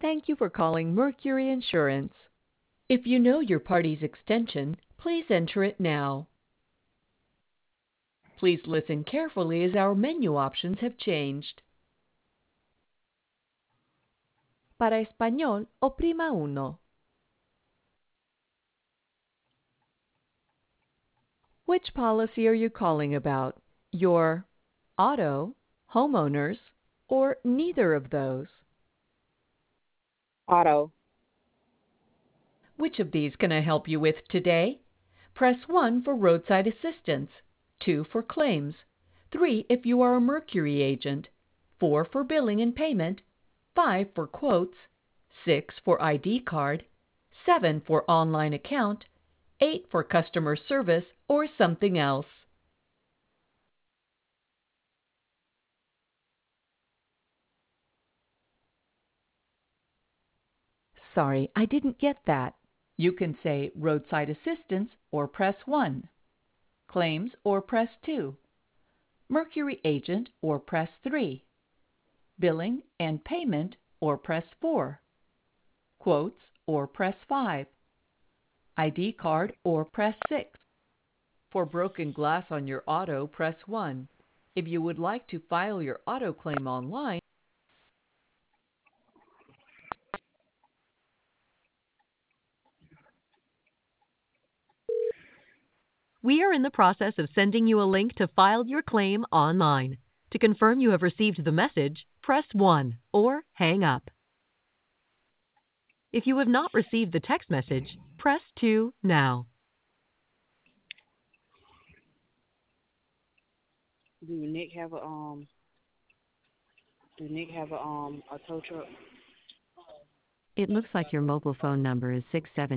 Thank you for calling Mercury Insurance. If you know your party's extension, please enter it now. Please listen carefully as our menu options have changed. Para español, oprima uno. Which policy are you calling about? Your auto, homeowners, or neither of those? Auto. Which of these can I help you with today? Press 1 for roadside assistance, 2 for claims, 3 if you are a Mercury agent, 4 for billing and payment, 5 for quotes, 6 for ID card, 7 for online account, 8 for customer service or something else. Sorry, I didn't get that. You can say roadside assistance or press 1, claims or press 2, Mercury agent or press 3, billing and payment or press 4, quotes or press 5, ID card or press 6. For broken glass on your auto, press 1. If you would like to file your auto claim online, we are in the process of sending you a link to file your claim online. To confirm you have received the message, press 1 or hang up. If you have not received the text message, press 2 now. Do Nick have a tow truck? It looks like your mobile phone number is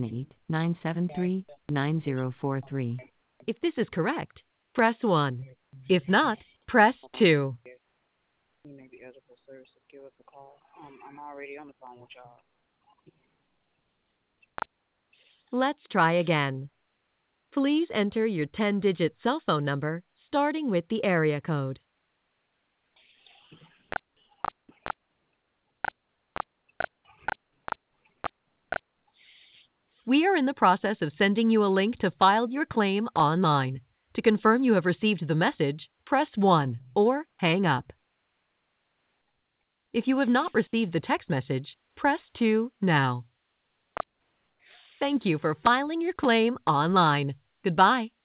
678-973-9043. If this is correct, press 1. If not, press 2. You may be eligible services. Give us a call. I'm already on the phone with y'all. Let's try again. Please enter your 10-digit cell phone number starting with the area code. We are in the process of sending you a link to file your claim online. To confirm you have received the message, press 1 or hang up. If you have not received the text message, press 2 now. Thank you for filing your claim online. Goodbye.